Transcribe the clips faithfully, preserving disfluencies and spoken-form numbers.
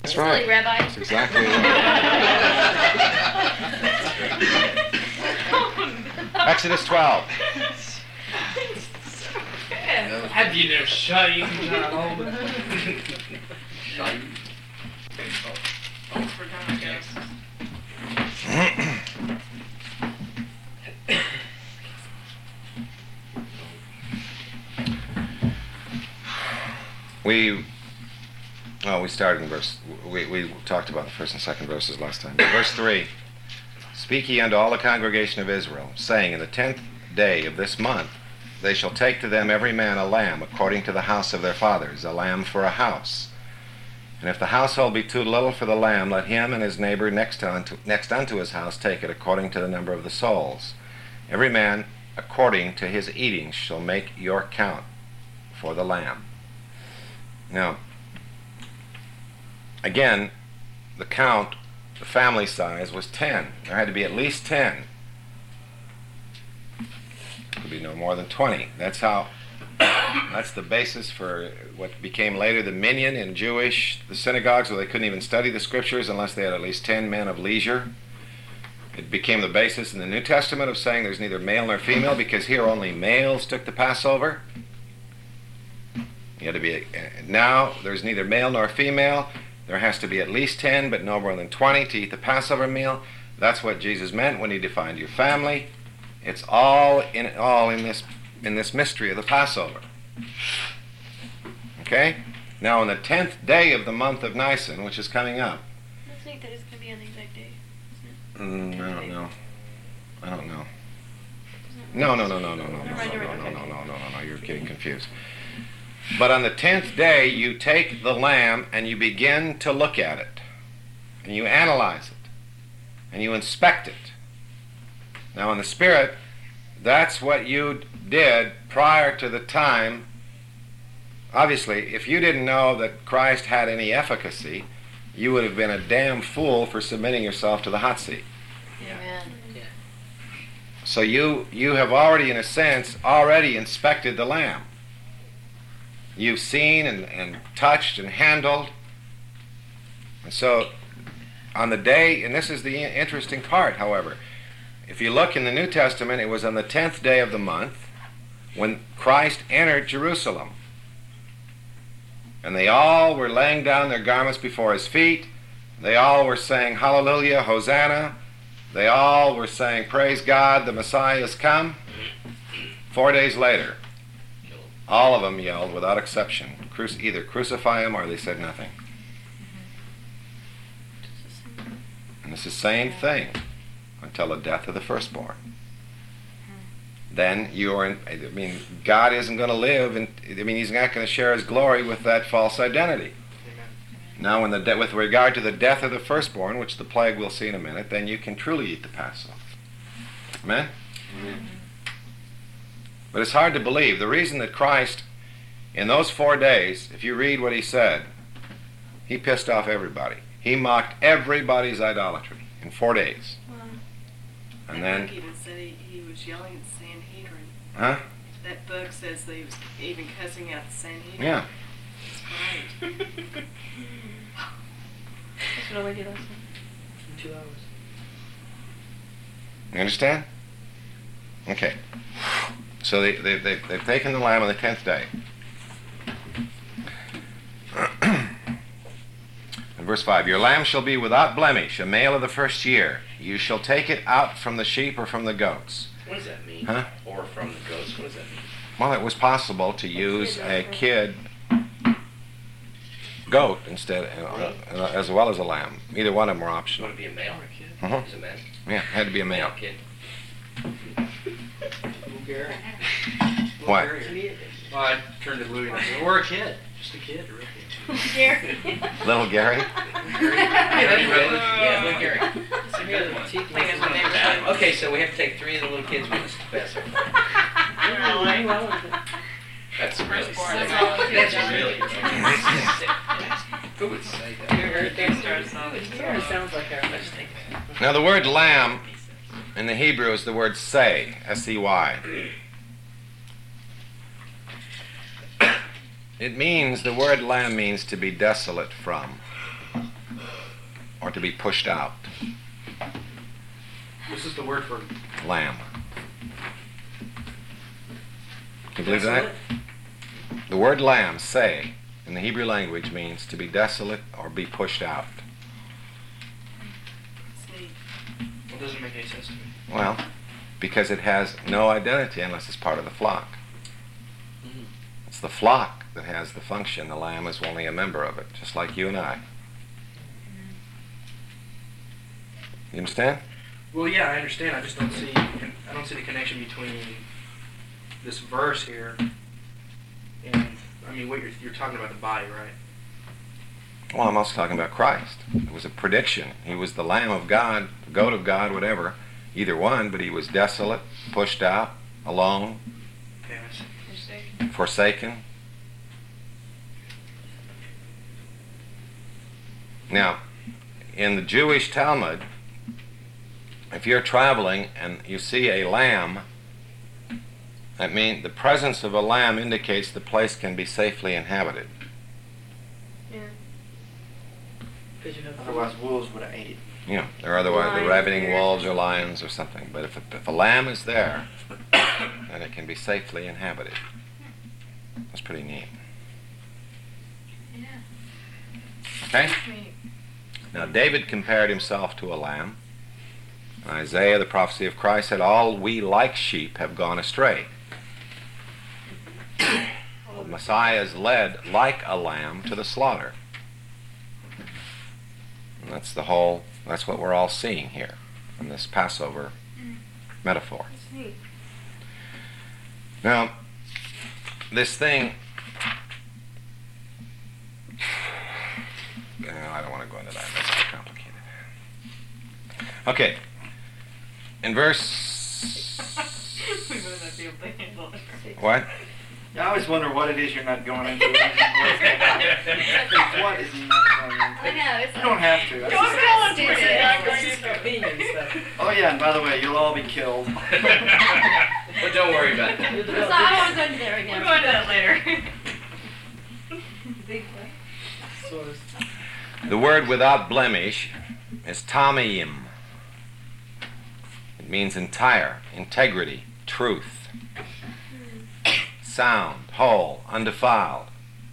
That's right. Silly Rabbi. That's exactly right. Exodus twelve. Have you no shame? Shame. Oh, forgot, yes. We, well, we started in verse, we, we talked about the first and second verses last time. Verse three, speak ye unto all the congregation of Israel, saying, in the tenth day of this month they shall take to them every man a lamb according to the house of their fathers, a lamb for a house. And if the household be too little for the lamb, let him and his neighbor next unto, next unto his house take it according to the number of the souls. Every man according to his eating shall make your count for the lamb. Now, again, the count, the family size was ten. There had to be at least ten. Could be no more than twenty. That's how, that's the basis for what became later the minyan in Jewish, the synagogues, where they couldn't even study the scriptures unless they had at least ten men of leisure. It became the basis in the New Testament of saying there's neither male nor female, because here only males took the Passover. You had to be, now there's neither male nor female. There has to be at least ten, but no more than twenty to eat the Passover meal. That's what Jesus meant when he defined your family. It's all in all in this in this mystery of the Passover. Okay? Now on the tenth day of the month of Nisan, which is coming up. I think that it's going to be on the exact day, Mm, isn't it? I don't know. I don't know. No, no, no, no, no, no, no, no, no, no, no, no, no, no, no, you're getting confused. But on the tenth day, you take the lamb and you begin to look at it. And you analyze it. And you inspect it. Now in the Spirit, that's what you did prior to the time. Obviously, if you didn't know that Christ had any efficacy, you would have been a damn fool for submitting yourself to the hot seat. Amen. Yeah. So you, you have already, in a sense, already inspected the lamb. You've seen and, and touched and handled. And so on the day, and this is the interesting part, however, if you look in the New Testament, it was on the tenth day of the month when Christ entered Jerusalem. And they all were laying down their garments before his feet. They all were saying, Hallelujah, Hosanna. They all were saying, Praise God, the Messiah has come. Four days later, all of them yelled, without exception, cru- either crucify him or they said nothing. And it's the same thing until the death of the firstborn. Then you're in, I mean, God isn't going to live, and I mean, he's not going to share his glory with that false identity. Amen. Now, when the de- with regard to the death of the firstborn, which the plague we'll see in a minute, then you can truly eat the Passover. Amen? Amen. But it's hard to believe. The reason that Christ, in those four days, if you read what he said, he pissed off everybody. He mocked everybody's idolatry in four days. Wow. And that then, book even said he, he was yelling at the Sanhedrin. huh? That book says that he was even cussing out the Sanhedrin. Yeah. It's great. That's what I did last night. Two hours. You understand? Okay. So they, they, they, they've taken the lamb on the tenth day. In verse five, your lamb shall be without blemish, a male of the first year. You shall take it out from the sheep or from the goats. What does that mean? Huh? Or from the goats? What does that mean? Well, it was possible to use a kid goat instead, uh, uh, as well as a lamb. Either one of them were You optional. want to be a male or a kid? Uh-huh. He's a man. Yeah, had to be a male. kid. Little Gary. What? Well, I turned to Louie and I said, we're a kid. Just a kid, a real kid. Gary. Little Gary? Yeah, little Gary. It's a good one. Like in my neighborhood. Okay, so we have to take three of the little kids with us to Passover. That's really sick. That's all the kids That's are. really sick. Who would say that? Gary sounds like a... Let's take that. Now the word lamb in the Hebrew is the word say, S E Y. It means, the word lamb means to be desolate from. or to be pushed out. This is the word for Lamb. Can you believe that? desolate. The word lamb, say, in the Hebrew language means to be desolate or be pushed out. See, Well, it doesn't make any sense to me. Well, because it has no identity unless it's part of the flock. Mhm. It's the flock that has the function. The lamb is only a member of it, just like you and I. You understand? Well, yeah, I understand. I just don't see. I don't see the connection between this verse here and, I mean, what you're you're talking about the body, right? Well, I'm also talking about Christ. It was a prediction. He was the Lamb of God, the goat of God, whatever. Either one, but he was desolate, pushed out, alone, Okay, I see. forsaken. Now, in the Jewish Talmud, if you're traveling and you see a lamb, that means the presence of a lamb indicates the place can be safely inhabited. Yeah. Otherwise, wolves would have ate it. You know, or otherwise the Lions, ravening bears. wolves or lions or something. But if a, if a lamb is there, then it can be safely inhabited. That's pretty neat. Yeah. Okay? Neat. Now, David compared himself to a lamb. Isaiah, the prophecy of Christ, said, all we like sheep have gone astray. The Messiah is led like a lamb to the slaughter. And that's the whole, that's what we're all seeing here in this Passover metaphor. That's neat. Now, this thing, no, I don't want to go into that. That's too complicated. Okay. In verse, we might not be able to handle it. what? I always wonder what it is you're not going into. What is he not going into? I know, it's You don't have to. That's Don't just- tell us stupid. we're not going It's just to. convenience stuff. Oh yeah, and by the way, you'll all be killed. But don't worry about that. So I don't want to go into that right We'll now. go into that later. Big one. The word without blemish is tamim. It means entire, integrity, truth, sound, whole, undefiled.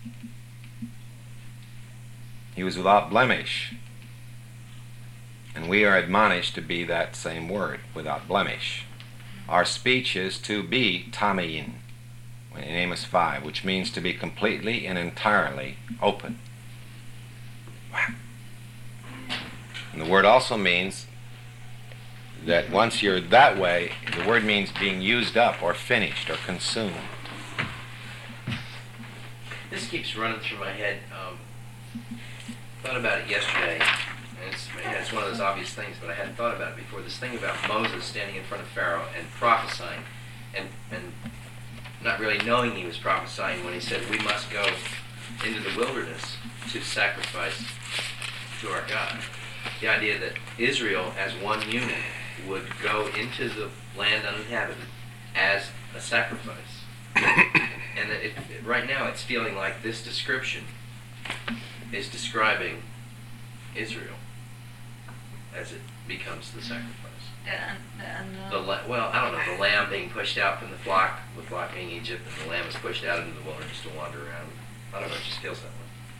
He was without blemish. And we are admonished to be that same word, without blemish. Our speech is to be tamiyin, in Amos five, which means to be completely and entirely open. Wow. And the word also means that once you're that way, the word means being used up or finished or consumed. This keeps running through my head. Um, thought about it yesterday, and it's, man, it's one of those obvious things, but I hadn't thought about it before. This thing about Moses standing in front of Pharaoh and prophesying, and, and not really knowing he was prophesying when he said, we must go into the wilderness to sacrifice to our God. The idea that Israel, as one unit, would go into the land uninhabited as a sacrifice. And that it, it, right now it's feeling like this description is describing Israel as it becomes the sacrifice. And, and, uh, The la- well, I don't know, the lamb being pushed out from the flock, the flock being Egypt, and the lamb is pushed out into the wilderness to wander around. I don't know, it just feels that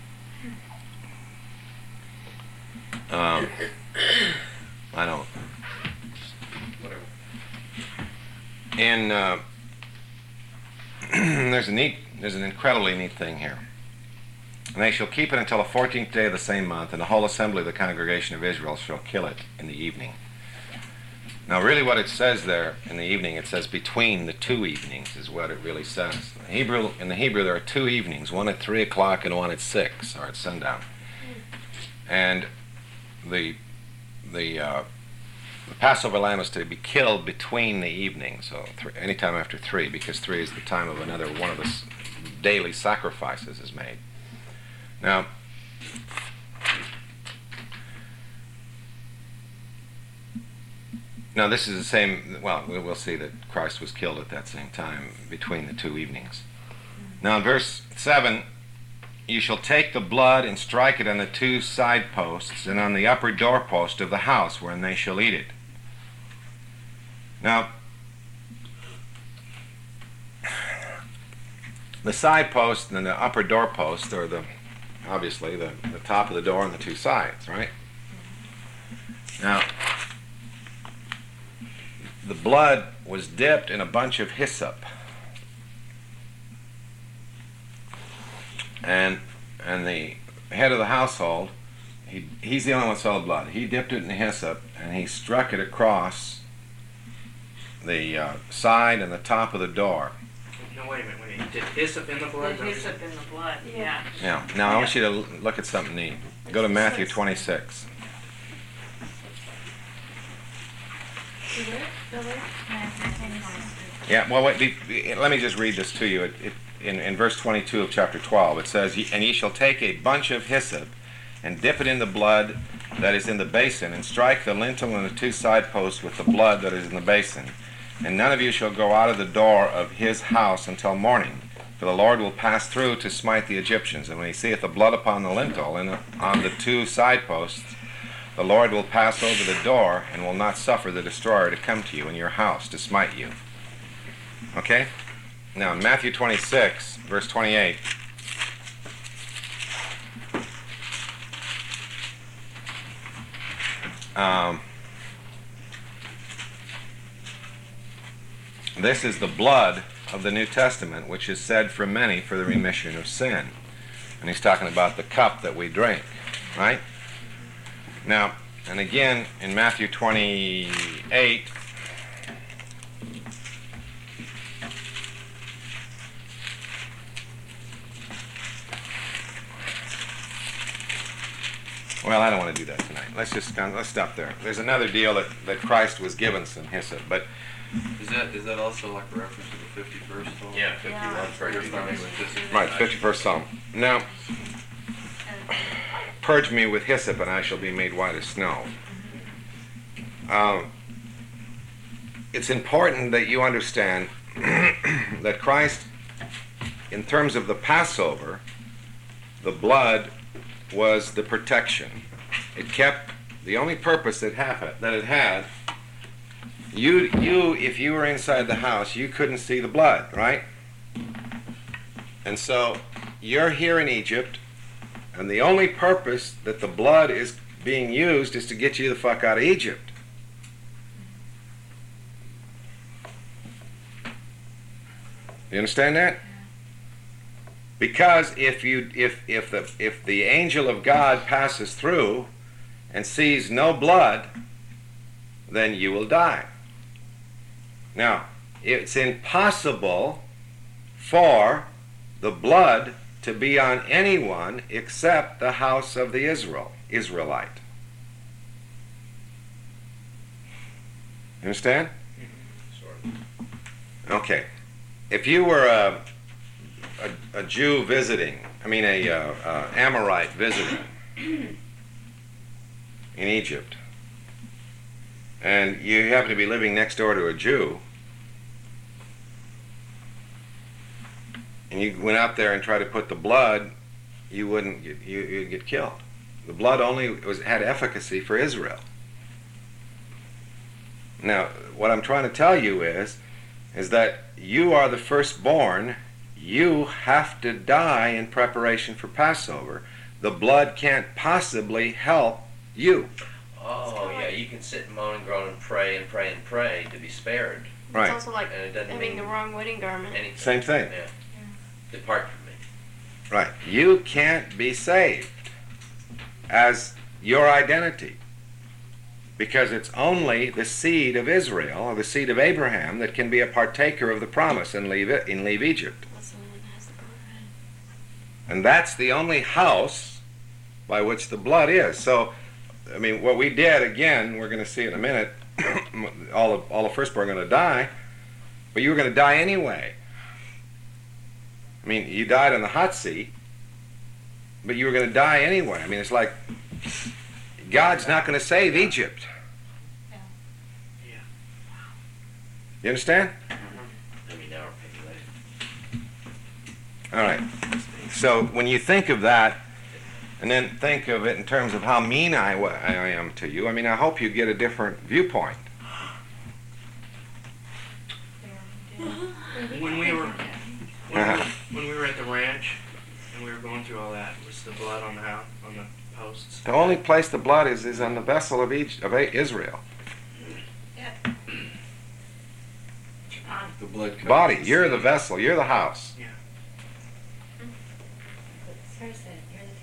way. Um, I don't. Whatever. And uh, there's a neat, there's an incredibly neat thing here. And they shall keep it until the fourteenth day of the same month, and the whole assembly of the congregation of Israel shall kill it in the evening. Now, really, what it says there in the evening, it says between the two evenings is what it really says. In the Hebrew, in the Hebrew, there are two evenings, one at three o'clock and one at six, or at sundown. And the the uh, the Passover lamb is to be killed between the evenings, so th- anytime after three, because three is the time of another one of the s- daily sacrifices is made. Now, now this is the same. Well, we- we'll see that Christ was killed at that same time between the two evenings. Now, in verse seven, you shall take the blood and strike it on the two side posts and on the upper doorpost of the house wherein they shall eat it. Now, the side post and the upper doorpost are the, obviously, the, the top of the door and the two sides, right? Now, the blood was dipped in a bunch of hyssop. And and the head of the household, he, he's the only one who saw the blood. He dipped it in hyssop and he struck it across the uh, side and the top of the door. No, wait a minute. Wait a minute. Did hyssop in the blood? The hyssop in the blood, yeah. Yeah. Now I want you to l- look at something neat. Go to Matthew twenty-six. Yeah. Well, wait, be, be, let me just read this to you. It, it, in, in verse twenty-two of chapter twelve, it says, "And ye shall take a bunch of hyssop, and dip it in the blood that is in the basin, and strike the lintel and the two side posts with the blood that is in the basin. And none of you shall go out of the door of his house until morning, for the Lord will pass through to smite the Egyptians. And when he seeth the blood upon the lintel and on the two side posts, the Lord will pass over the door and will not suffer the destroyer to come to you in your house to smite you." Okay? Now, in Matthew twenty-six, verse twenty-eight. Um, this is the blood of the New Testament, which is said for many for the remission of sin. And he's talking about the cup that we drink, right? Now, and again, in Matthew twenty-eight, well, I don't want to do that tonight. Let's just let's stop there. There's another deal that, that Christ was given some hyssop, but Is that is that also like a reference to the fifty-first Psalm? Yeah, Yeah. fifty-one. right, fifty-first Psalm. Now, purge me with hyssop, and I shall be made white as snow. Um, it's important that you understand that Christ, in terms of the Passover, the blood was the protection. It kept the only purpose that had that it had. You, you, if you were inside the house, you couldn't see the blood, right? And so you're here in Egypt, and the only purpose that the blood is being used is to get you the fuck out of Egypt. You understand that? Because if you if if the if the angel of God passes through and sees no blood, then you will die. Now, it's impossible for the blood to be on anyone except the house of the Israel Israelite. You understand? Okay. If you were a a, a Jew visiting, I mean a uh, uh, Amorite visiting in Egypt, and you happen to be living next door to a Jew, and you went out there and tried to put the blood, you wouldn't get, you, you'd get killed. The blood only was had efficacy for Israel. Now, what I'm trying to tell you is, is that you are the firstborn. You have to die in preparation for Passover. The blood can't possibly help you. Oh, yeah, you can sit and moan and groan and pray and pray and pray to be spared. Right. It's also like And it doesn't having mean the wrong wedding garment. anything. Same thing. Yeah. Depart from me. Right. You can't be saved as your identity, because it's only the seed of Israel, or the seed of Abraham, that can be a partaker of the promise and leave it and leave Egypt. That's the one that has the garment. And that's the only house by which the blood is. So, I mean, what we did, again, we're going to see in a minute, all of, all the firstborn are going to die, but you were going to die anyway. I mean, you died on the hot seat, but you were going to die anyway. I mean, it's like God's not going to save Egypt. Yeah. You understand? Let me know or pay me later. All right. So when you think of that, and then think of it in terms of how mean I, wa- I am to you, I mean, I hope you get a different viewpoint. When we were when, we were when we were at the ranch and we were going through all that, was the blood on the house, on the posts? The only place the blood is is on the vessel of, each, of A- Israel. The blood covers Body, the you're the sin. vessel, you're the house. Yeah. Sarah said, you're the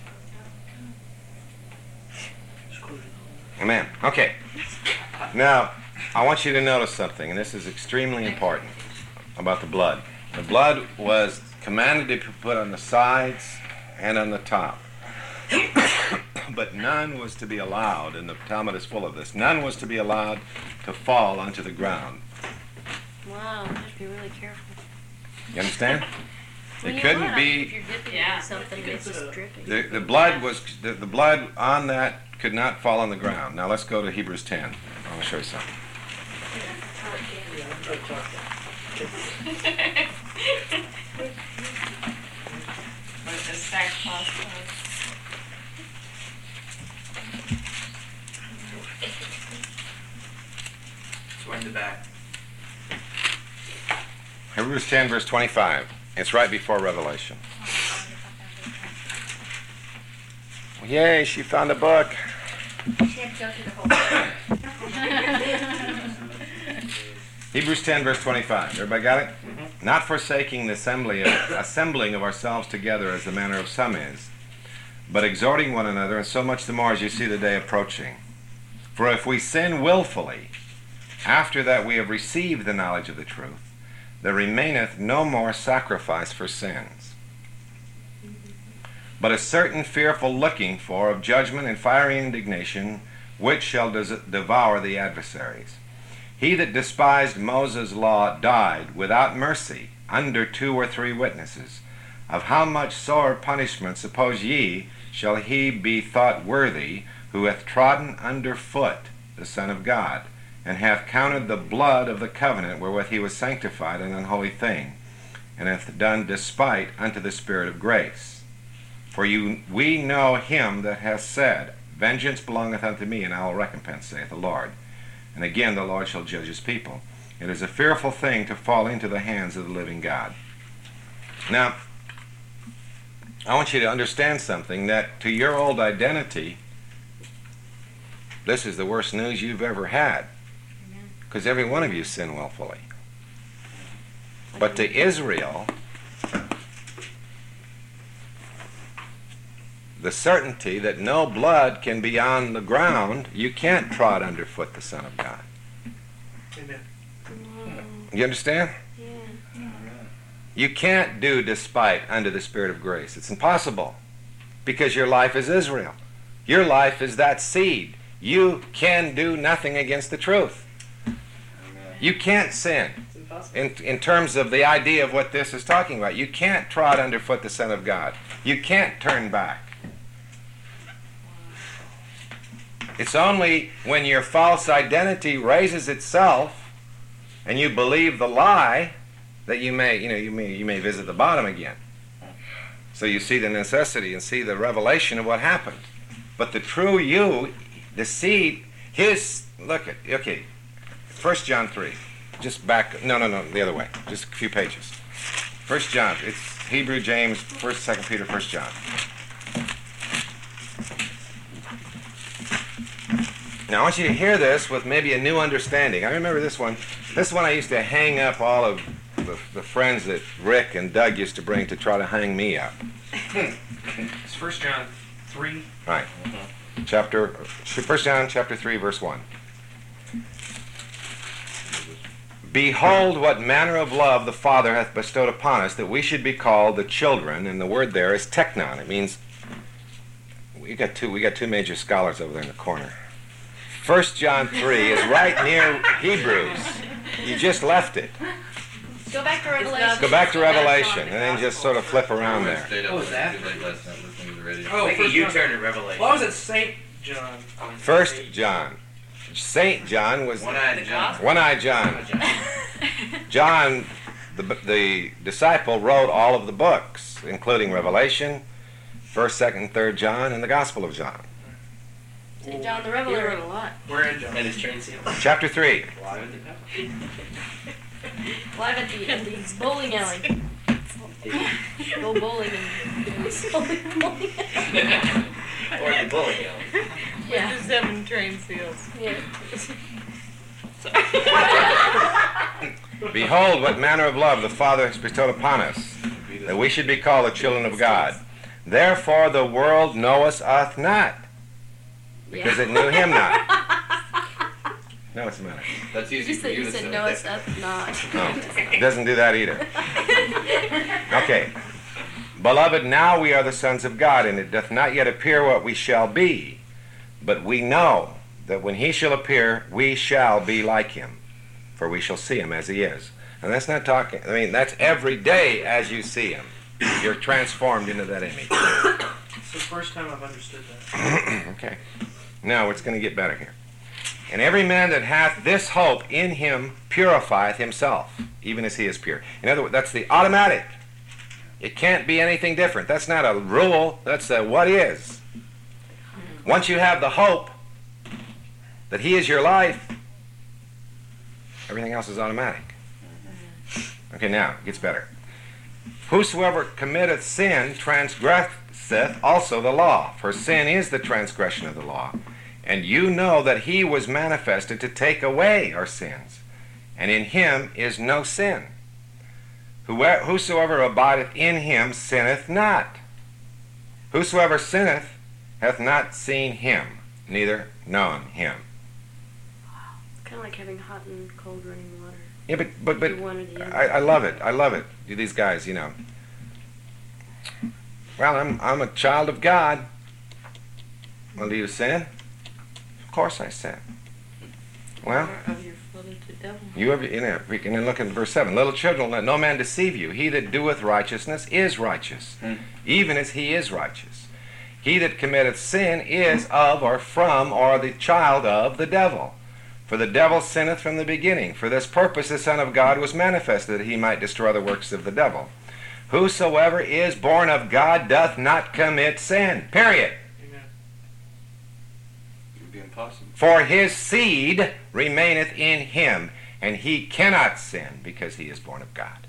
tabernacle of God. Amen. Okay. Now, I want you to notice something, and this is extremely important about the blood. The blood was commanded to be put on the sides and on the top. But none was to be allowed, and the Talmud is full of this, none was to be allowed to fall onto the ground. Wow, you have to be really careful. You understand? When It you couldn't blood, be- If you're dipping Yeah. into something, You it's can just put a- dripping. The, the blood was the, the blood on that could not fall on the ground. Now let's go to Hebrews ten. I want to show you something. With the sackcloth. So at the back. Hebrews ten, verse twenty-five. It's right before Revelation. Yay, she found a book. She had to go through the whole thing. Hebrews ten, verse twenty-five. Everybody got it? Not forsaking the assembly of, assembling of ourselves together as the manner of some is, but exhorting one another, and so much the more as you see the day approaching. For if we sin willfully, after that we have received the knowledge of the truth, there remaineth no more sacrifice for sins, but a certain fearful looking for of judgment and fiery indignation, which shall des- devour the adversaries. He that despised Moses' law died without mercy under two or three witnesses. Of how much sore punishment, suppose ye, shall he be thought worthy, who hath trodden under foot the Son of God, and hath counted the blood of the covenant wherewith he was sanctified an unholy thing, and hath done despite unto the Spirit of grace? For you, we know him that hath said, Vengeance belongeth unto me, and I will recompense, saith the Lord. And again the Lord shall judge his people. It is a fearful thing to fall into the hands of the living God. Now, I want you to understand something, that to your old identity, this is the worst news you've ever had. Because every one of you sin willfully. But to Israel, the certainty that no blood can be on the ground, you can't trod underfoot the Son of God. Amen. You understand? Yeah. You can't do despite under the Spirit of grace. It's impossible. Because your life is Israel. Your life is that seed. You can do nothing against the truth. You can't sin. It's impossible. In, in terms of the idea of what this is talking about. You can't trod underfoot the Son of God. You can't turn back. It's only when your false identity raises itself and you believe the lie that you may, you know, you may, you may visit the bottom again. So you see the necessity and see the revelation of what happened. But the true you, the seed, his, look at, okay, First John three. Just back, no, no, no, the other way. Just a few pages. First John, it's Hebrew, James, First, Second Peter, First John. Now I want you to hear this with maybe a new understanding. I remember this one. This one I used to hang up all of the, the friends that Rick and Doug used to bring to try to hang me up. It's First John three. Right. Chapter, First John chapter three, verse one. Behold what manner of love the Father hath bestowed upon us, that we should be called the children, and the word there is teknon. It means, we got two, we got two major scholars over there in the corner. First John three is right near Hebrews. You just left it. Go back to Revelation. Go back to Revelation, and then just sort of flip around there. Stayed up What was late- that? too late last night listening to the radio. Oh, Make a First John. U-turn in Revelation. Well, I was at Saint John. First John. Saint John was One-eyed John. One-eyed John. John the, the disciple wrote all of the books, including Revelation, first, second, and third John, and the Gospel of John. Saint John the You wrote Revelator. a lot. We're in John. And his train seal. Chapter three. Live at the, at the bowling alley. Go bowling and bowling. Or the bowling alley. Yeah. With the seven train seals. Yeah. Behold, what manner of love the Father has bestowed upon us, that we should be called the children of God. Therefore the world knoweth us not, because it knew him not. No, what's the matter? That's easy You for said, you you to said say. no, it's up not. No, it doesn't do that either. Okay. Beloved, now we are the sons of God, and it doth not yet appear what we shall be. But we know that when he shall appear, we shall be like him, for we shall see him as he is. And that's not talking, I mean, that's every day as you see him. You're transformed into that image. It's the first time I've understood that. Okay. Now it's going to get better here. And every man that hath this hope in him purifieth himself, even as he is pure. In other words, that's the automatic. It can't be anything different. That's not a rule. That's a what is. Once you have the hope that he is your life, everything else is automatic. Okay, now it gets better. Whosoever committeth sin transgresseth also the law, for sin is the transgression of the law. And you know that he was manifested to take away our sins, and in him is no sin. Whoe- Whosoever abideth in him sinneth not. Whosoever sinneth hath not seen him, neither known him. It's kind of like having hot and cold running water. Yeah, but but but You one or the other. I, I love it. I love it. These guys, you know. Well, I'm I'm a child of God. Well, do you sin? Of course I sin. Well, Or of your flooded devil. you have, you know, we can look at verse seven. Little children, let no man deceive you. He that doeth righteousness is righteous, Hmm. even as he is righteous. He that committeth sin is of or from or the child of the devil. For the devil sinneth from the beginning. For this purpose the Son of God was manifested, that he might destroy the works of the devil. Whosoever is born of God doth not commit sin. Period. Amen. It would be impossible. For his seed remaineth in him, and he cannot sin because he is born of God.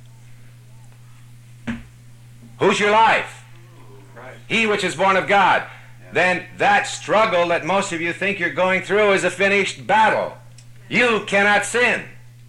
Who's your life? Right. He which is born of God. Yeah. Then that struggle that most of you think you're going through is a finished battle. You cannot sin.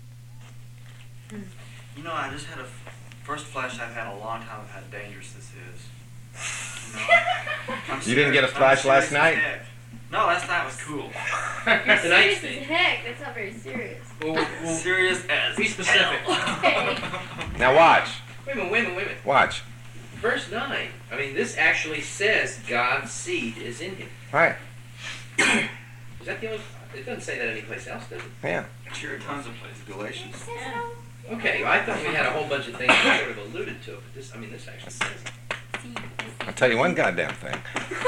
You know, I just had a f- first flash I've had in a long time of how dangerous this is. You know? I'm You didn't get a serious- flash I'm last serious as night? heck. No, last night was cool. Tonight's Serious as thing. heck. That's not very serious. Well, well, well, Serious as be specific. Now watch. Wait a minute, wait a minute, wait a minute. Watch. Verse nine. I mean, this actually says God's seed is in him. Right. Is that the only... It doesn't say that anyplace else, does it? Yeah. Sure, tons of places. Galatians. Okay, I thought we had a whole bunch of things that sort of alluded to it, but this, I mean, this actually says it. I'll tell you one goddamn thing.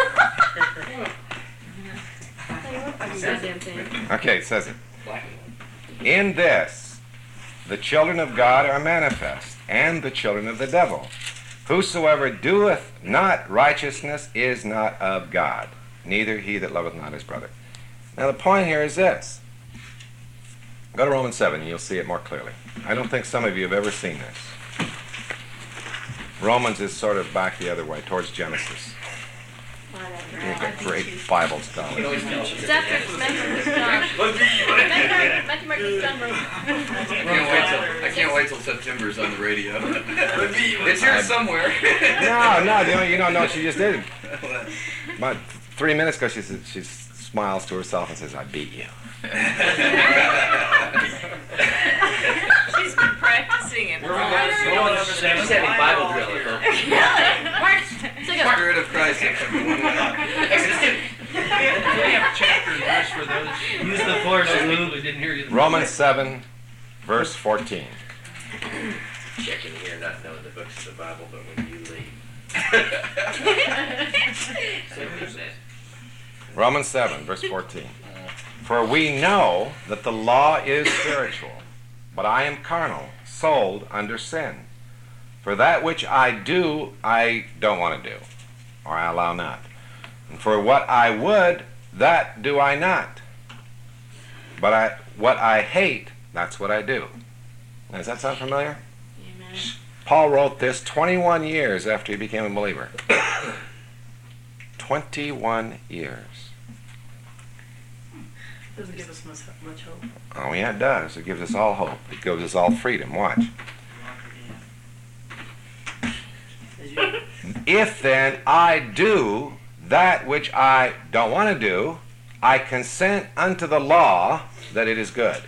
Tell you what fucking goddamn thing. Okay, it says it. Black and white. In this, the children of God are manifest, and the children of the devil. Whosoever doeth not righteousness is not of God, neither he that loveth not his brother. Now the point here is this. Go to Romans seven and you'll see it more clearly. I don't think some of you have ever seen this. Romans is sort of back the other way, towards Genesis. You've got great Bible You can scholars. always tell. It's after Matthew, Mark, John. Matthew, Matthew, Mark, John wrote. I can't wait till I can't wait till September's on the radio. It's here somewhere. No, no, you don't, you don't know what she just did. About three minutes ago, she says, she smiles to herself and says, "I beat you." She's been practicing it. Where we going? March. Going over She's there. having Bible drill at home. March. Take a- Spirit of Christ. Exodus two. We have a chapter and verse for those. Use the force, Lou. We didn't hear you. Romans seven, verse fourteen. Checking here, not knowing the books of the Bible, but when you leave. So who's that? Romans seven, verse fourteen. For we know that the law is spiritual, but I am carnal, sold under sin. For that which I do, I don't want to do, or I allow not. And for what I would, that do I not. But I, what I hate, that's what I do. Now, does that sound familiar? Amen. Paul wrote this twenty-one years after he became a believer. twenty-one years. Doesn't give us much, much hope. Oh, yeah, it does. It gives us all hope. It gives us all freedom. Watch. As you, If then I do that which I don't want to do, I consent unto the law that it is good.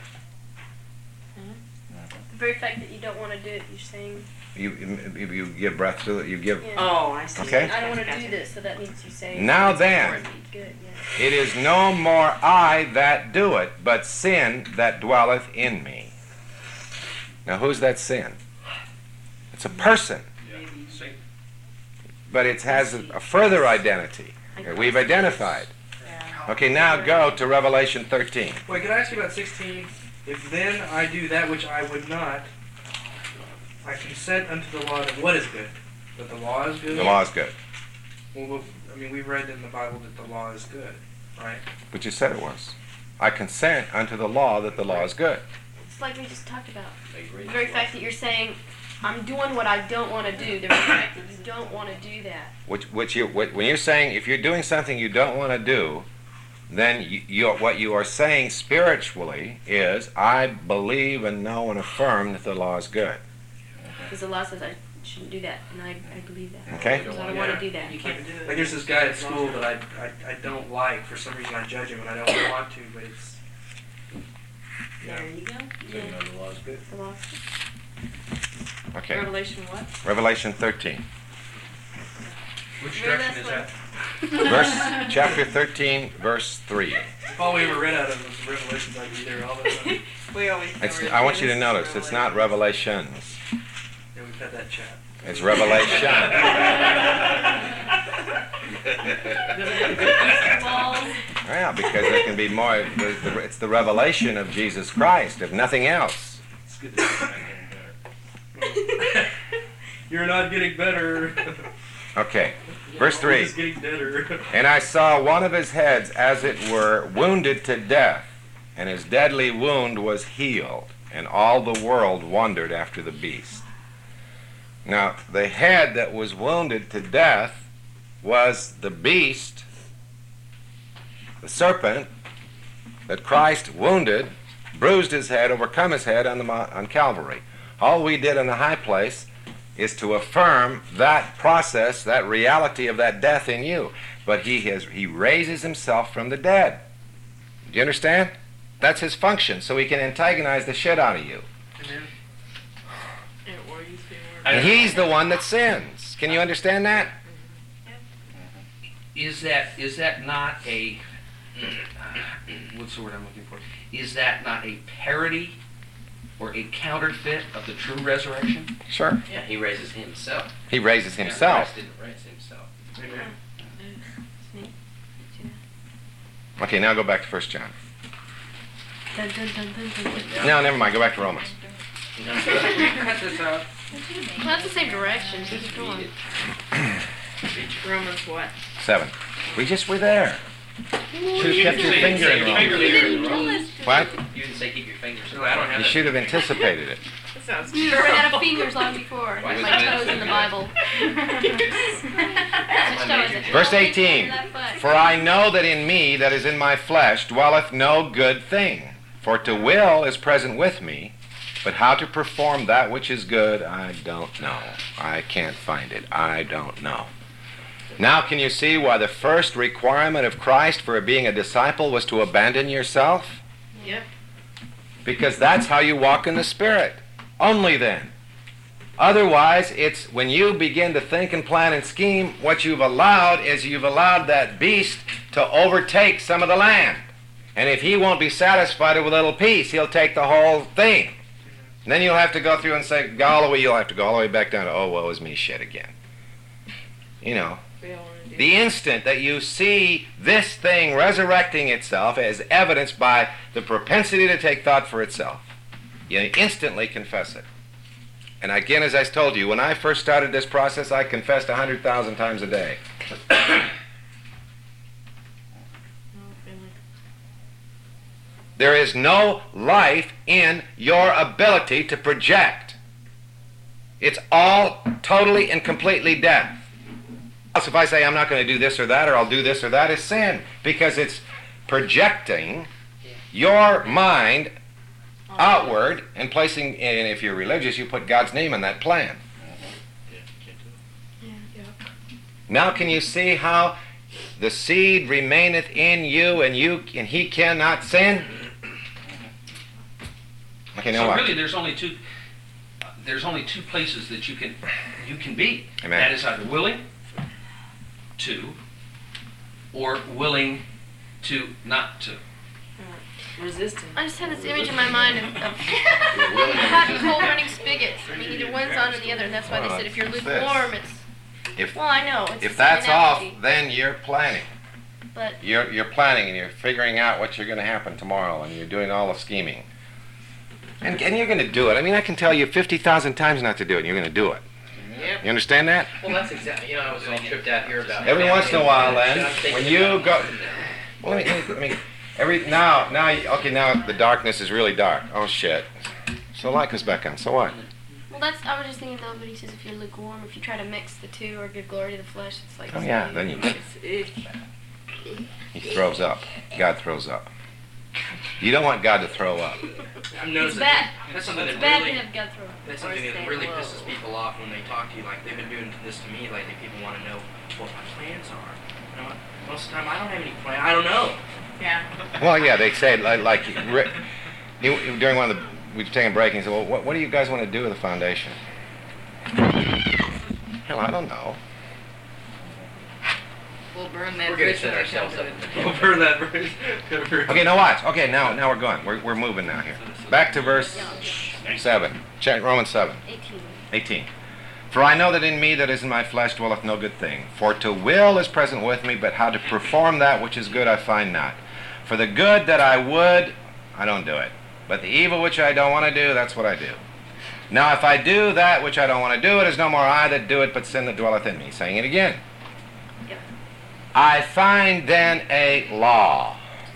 The very fact that you don't want to do it, you're saying, You, you, you give breath to it. You give. yeah. oh, I see. Okay. I don't want to Gotcha. do this, so that means you say, Now it's then. important, good, yeah. It is no more I that do it, but sin that dwelleth in me. Now, who's that sin? It's a person, Maybe. but it has a, a further identity that we've identified. Yeah. Okay, now go to Revelation thirteen. Wait, can I ask you about sixteen? If then I do that which I would not, I consent unto the law that what is good? That the law is good? The law is good, Well, well, I mean, we've read in the Bible that the law is good, right? but you said it was. I consent unto the law that the law is good. It's like we just talked about. I agree. The very fact that you're saying, I'm doing what I don't want to do, the very fact that you don't want to do that. Which, which you, which, when you're saying if you're doing something you don't want to do, then you, you, what you are saying spiritually is, I believe and know and affirm that the law is good. Because the law says I shouldn't do that, and I, I believe that. Okay. Because I don't want to do that. You can't do it. Like there's this guy at school that I, I, I don't like. For some reason I judge him and I don't want to, but it's... There you go. You know Yeah. the law is good. The law. Okay. Revelation what? Revelation thirteen. Which Remember direction is that's that? Verse, chapter thirteen, verse three. All we ever read out of was Revelations. I'd be there all the time. We always. It's, cover I want you to Genesis, notice, it's not Revelations. Yeah, we've had that chat. It's Revelation. Well, Yeah, because there can be more, the, the, it's the revelation of Jesus Christ, if nothing else. It's good to see you getting better. You're not getting better. Okay, verse three. He's getting better. And I saw one of his heads, as it were, wounded to death, and his deadly wound was healed, and all the world wondered after the beast. Now, the head that was wounded to death was the beast, the serpent, that Christ wounded, bruised his head, overcome his head on, the, mo- on Calvary. All we did in the high place is to affirm that process, that reality of that death in you. But he has, he raises himself from the dead. Do you understand? That's his function, so he can antagonize the shit out of you. Amen. And he's the one that sins. Can you understand that? Is that is that not a uh, what's the word I'm looking for? Is that not a parody or a counterfeit of the true resurrection? Sure. Yeah, he raises himself. He raises Yeah, himself. Christ didn't raise himself. Amen. it's me. Okay, now go back to First John. Dun, dun, dun, dun, dun, dun. No, never mind. Go back to Romans. Cut this out. Well, that's the same direction. So just go on. Romans what? Seven. We just were there. Should have kept your finger in You Romans. didn't tell us to. What? You didn't say keep your fingers in No, I don't have You that. should have anticipated it. That sounds You ran out of fingers long before. Why My is toes that? in the Bible. Verse eighteen. For I know that in me, that is in my flesh, dwelleth no good thing. For to will is present with me, but how to perform that which is good, I don't know. I can't find it. I don't know. Now can you see why the first requirement of Christ for being a disciple was to abandon yourself? Yep. Because that's how you walk in the Spirit. Only then. Otherwise, it's when you begin to think and plan and scheme, what you've allowed is you've allowed that beast to overtake some of the land. And if he won't be satisfied with a little piece, he'll take the whole thing. And then you'll have to go through and say, go all the way, you'll have to go all the way back down to, oh, woe is me shit again. You know, We all wanna do the instant that you see this thing resurrecting itself as evidenced by the propensity to take thought for itself, you instantly confess it. And again, as I told you, when I first started this process, I confessed one hundred thousand times a day. There is no life in your ability to project. It's all totally and completely death. So if I say I'm not going to do this or that, or I'll do this or that, it's sin, because it's projecting your mind outward and placing, and if you're religious, you put God's name in that plan. Now can you see how the seed remaineth in you, and you and he cannot sin? Okay, now So what? really, there's only two. Uh, there's only two places that you can you can be. Amen. That is either willing to, or willing to not to. Resistance. I just had this image in my mind of, of You're willing to hot and resist. cold running spigots. I mean, either one's on or the other. And that's why they said if you're What's this? lukewarm, it's. If Well, I know. It's if an that's off, analogy, then you're planning. But You're you're planning and you're figuring out what's going to happen tomorrow, and you're doing all the scheming. And and you're going to do it. I mean, I can tell you fifty thousand times not to do it, and you're going to do it. Yep. You understand that? Well, that's exactly, you know, I was all tripped out here about. Every once in a while, then, I'm thinking when you about go- something now. Well, let me, let me, I mean, every now now you- okay, now the darkness is really dark. Oh shit. So light comes back on. So what? well, that's. I was just thinking though. But he says if you're lukewarm, if you try to mix the two or give glory to the flesh, it's like. Oh yeah, then you It's, he throws up. God throws up. You don't want God to throw up. I've It's noticed bad. that that's something It's that bad really to have gut throw. that's Or something that stay really low. pisses people off when they talk to you. Like they've been doing this to me lately. People want to know what my plans are. You know, what? Most of the time I don't have any plan. I don't know. yeah. Well, yeah, they say like, like Rick, he, during one of the we were taking a break, and he said, "Well, what, what do you guys want to do with the foundation?" Hell, I don't know. We'll burn that We're going bridge to set when we come ourselves to up it. in the Over that bridge. Okay, now watch. Okay, now now we're going. We're we're moving now here. Back to verse seven. Check Romans seven. eighteen. eighteen. For I know that in me that is in my flesh dwelleth no good thing. For to will is present with me, but how to perform that which is good I find not. For the good that I would, I don't do it. But the evil which I don't want to do, that's what I do. Now if I do that which I don't want to do, it is no more I that do it, but sin that dwelleth in me. Saying it again. Yep. I find then a law,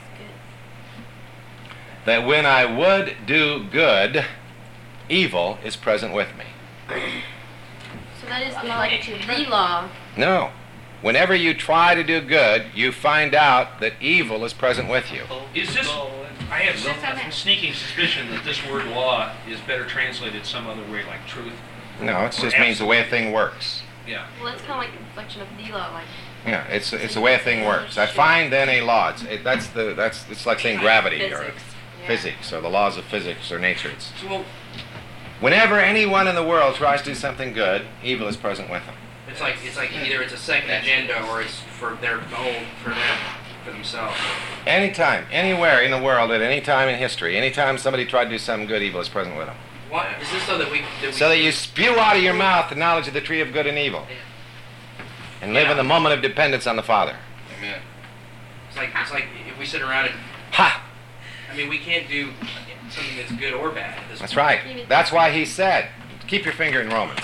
that when I would do good, evil is present with me. So that is like the law. No. Whenever you try to do good, you find out that evil is present with you. Is this? I have some sneaking suspicion that this word law is better translated some other way, like truth. No, it just means the way a thing works. Yeah. Well, that's kind of like a reflection of the law, like. Yeah, it's it's the way a thing works. I find then a law. It's, it, that's the that's it's like saying gravity or Physics. Yeah. physics or the laws of physics or nature. It's, Well, whenever anyone in the world tries to do something good, evil is present with them. it's like it's like either it's a second agenda or it's for their own for them for themselves. Anytime, anywhere in the world, at any time in history, anytime somebody tried to do something good, evil is present with them. What is this so that we that we So that you spew out of your mouth the knowledge of the tree of good and evil, and live in the moment of dependence on the Father. Amen. It's like it's like if we sit around and Ha! I mean we can't do something that's good or bad. At this That's point. right. That's why he said, keep your finger in Romans.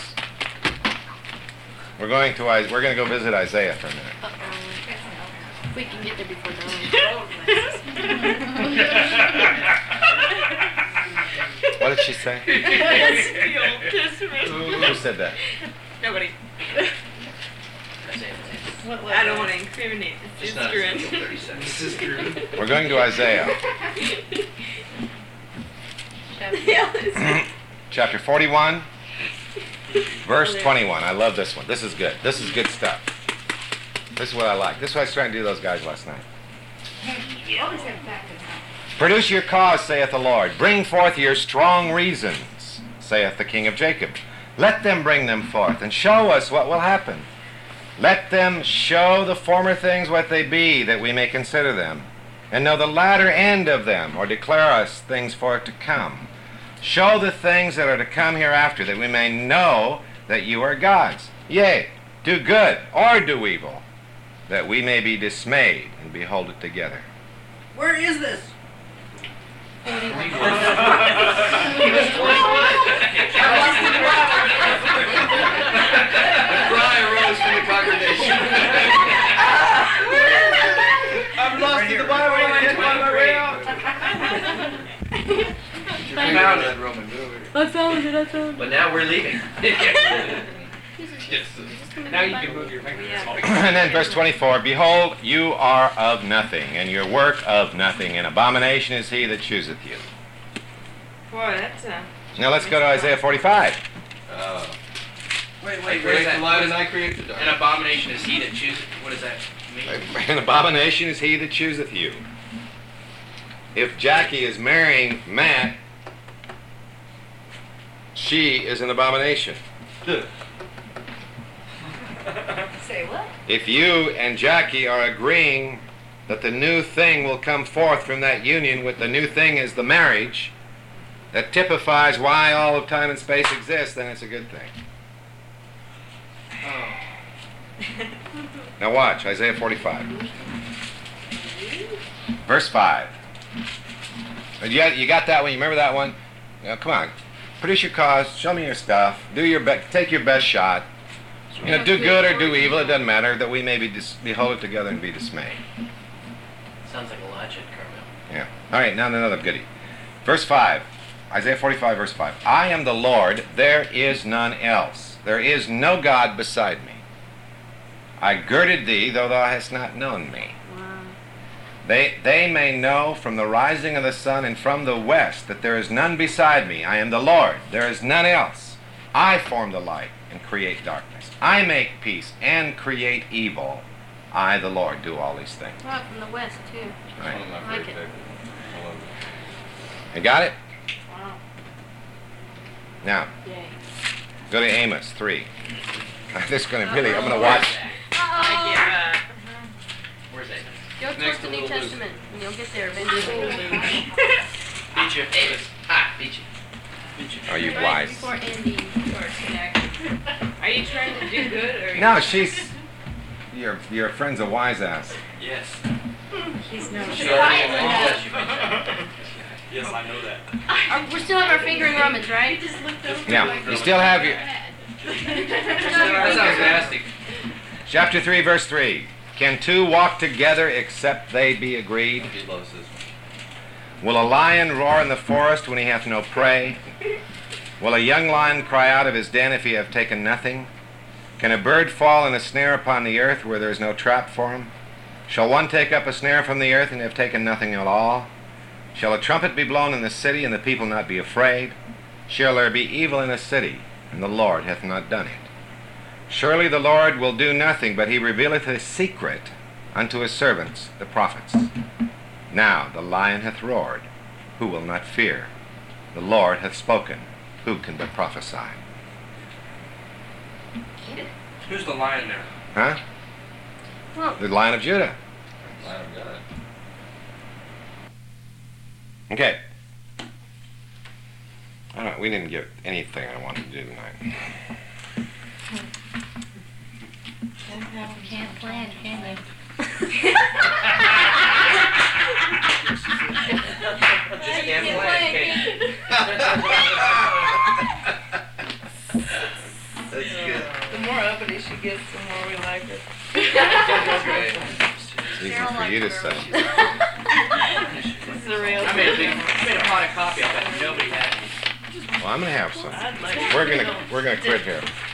We're going to Is- we're going to go visit Isaiah for a minute. Uh oh. If we can get there before dawn. What did she say? Who said that? Nobody. That's it. I don't want to incriminate the Just not sister. a single thirty seconds. We're going to Isaiah, Yeah. chapter forty-one, verse twenty-one. I love this one. This is good. This is good stuff. This is what I like. This is what I was trying to do to those guys last night. Produce your cause, saith the Lord. Bring forth your strong reasons, saith the King of Jacob. Let them bring them forth, and show us what will happen. Let them show the former things what they be, that we may consider them, and know the latter end of them, or declare us things for to come. Show the things that are to come hereafter, that we may know that you are gods. Yea, do good, or do evil, that we may be dismayed and behold it together. Where is this? A cry arose from the congregation. I'm lost in the Bible. I can't find my way out. Found it, Roman. Go over here. I found it, I found it. But now we're leaving. Now you can move your fingers. And then verse twenty-four, behold, you are of nothing, and your work of nothing, and abomination is he that chooseth you. Boy, that's uh Now let's go to Isaiah forty-five. Oh. Wait, I wait, create create the the light light and and I create the dark. An abomination is he that chooses. What does that mean? An abomination is he that chooseth you. If Jackie is marrying Matt, she is an abomination. Say what? If you and Jackie are agreeing that the new thing will come forth from that union, with the new thing is the marriage, that typifies why all of time and space exists, then it's a good thing. Oh. Now watch, Isaiah forty-five. Verse five. You got, you got that one? You remember that one? Now, come on. Produce your cause, show me your stuff, do your be- take your best shot. You know, do good or do evil, it doesn't matter, that we may be dis- behold it together and be dismayed. Sounds like Elijah at Carmel. Yeah. All right, now another goodie. Verse five. Isaiah forty-five, verse five. I am the Lord, there is none else. There is no God beside me. I girded thee, though thou hast not known me. Wow. They, they may know from the rising of the sun and from the west that there is none beside me. I am the Lord, there is none else. I form the light and create darkness. I make peace and create evil. I, the Lord, do all these things. Wow, from the west, too. Right. One of my I like favorite it. papers. I love it. You got it? Wow. Now, Yay. go to Amos three. This is going to really, I'm going to watch. Uh-oh. Where's that? Go Next towards to the New Little Testament, and you'll get there eventually. Beat you. Davis. Ah, beat you. Are you right wise? before Andy starts next. Are you trying to do good or? No, she's. Your your friend's a wise ass. Yes. She's no. She already acknowledged you, bitch. Yes, I know that. Uh, we still have our fingering rummage, right? Now, you still have your. That sounds nasty. Chapter three, verse three. Can two walk together except they be agreed? He loves this one. Will a lion roar in the forest when he hath no prey? Will a young lion cry out of his den if he have taken nothing? Can a bird fall in a snare upon the earth where there is no trap for him? Shall one take up a snare from the earth and have taken nothing at all? Shall a trumpet be blown in the city and the people not be afraid? Shall there be evil in a city, and the Lord hath not done it? Surely the Lord will do nothing, but he revealeth his secret unto his servants, the prophets. Now the lion hath roared, who will not fear? The Lord hath spoken, who can but prophesy? Who's the lion there? Huh? Well, The Lion of Judah. Lion of God. Okay. All right, we didn't get anything I wanted to do tonight. can't plan, can you? Just can't play, can you? That's good. The more uppity she gets, the more we like her. That's great. It's easy for you to say. This is a real. I made a big, I made a pot of coffee. I bet nobody had any. Well, I'm gonna have some. I'd like We're gonna we're gonna quit here.